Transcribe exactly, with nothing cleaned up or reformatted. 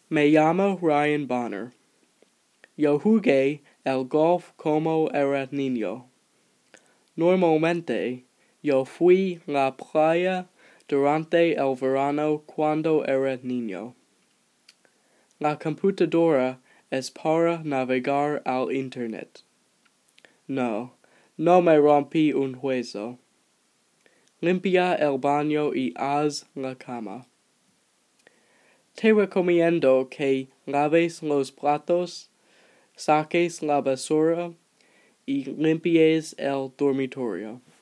Me llamo Ryan Bonner. Yo jugué el golf como era niño. Normalmente, yo fui a la playa durante el verano cuando era niño. La computadora es para navegar al Internet. No, no me rompí un hueso. Limpia el baño y haz la cama. Te recomiendo que laves los platos, saques la basura y limpies el dormitorio.